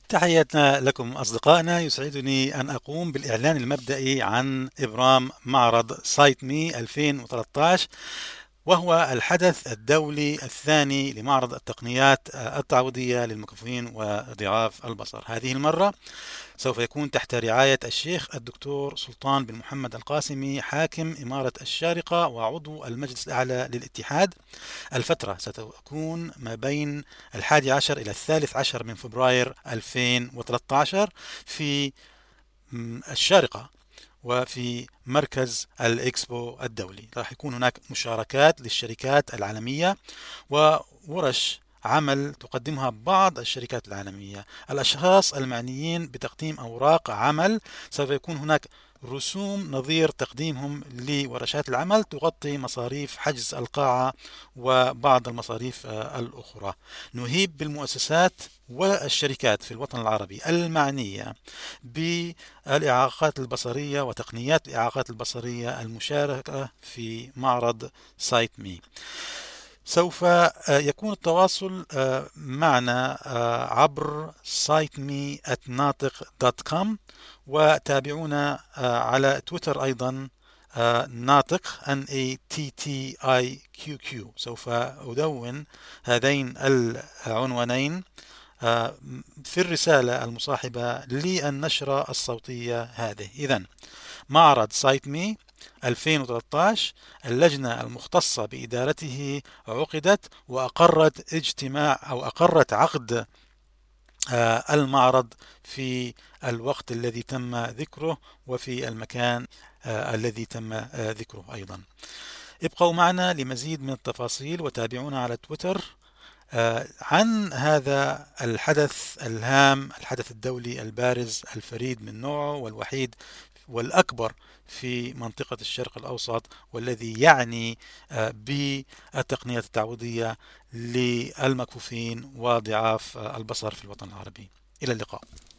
تحياتنا لكم أصدقائنا، يسعدني أن أقوم بالإعلان المبدئي عن إبرام معرض سايت مي 2013، وهو الحدث الدولي الثاني لمعرض التقنيات التعويضية للمكفوفين وضعاف البصر. هذه المرة سوف يكون تحت رعاية الشيخ الدكتور سلطان بن محمد القاسمي، حاكم إمارة الشارقة وعضو المجلس الأعلى للاتحاد. الفترة ستكون ما بين 11 إلى 13 من فبراير 2013 في الشارقة وفي مركز الإكسبو الدولي. راح يكون هناك مشاركات للشركات العالمية وورش عمل تقدمها بعض الشركات العالمية. الأشخاص المعنيين بتقديم أوراق عمل سوف يكون هناك رسوم نظير تقديمهم لورشات العمل تغطي مصاريف حجز القاعة وبعض المصاريف الأخرى. نهيب بالمؤسسات والشركات في الوطن العربي المعنية بالإعاقات البصرية وتقنيات الإعاقات البصرية المشاركة في معرض سايت مي. سوف يكون التواصل معنا عبر siteme@natiq.com، وتابعونا على تويتر أيضا ناطق NATTIQQ. سوف أدون هذين العنوانين في الرسالة المصاحبة للنشرة الصوتية هذه. إذن معرض سايت مي 2013، اللجنة المختصة بإدارته عقدت وأقرت أقرت عقد المعرض في الوقت الذي تم ذكره وفي المكان الذي تم ذكره أيضا. ابقوا معنا لمزيد من التفاصيل وتابعونا على تويتر عن هذا الحدث الهام، الحدث الدولي البارز الفريد من نوعه والوحيد والأكبر في منطقة الشرق الأوسط، والذي يعني بالتقنيات التعويضية للمكفوفين وضعاف البصر في الوطن العربي. إلى اللقاء.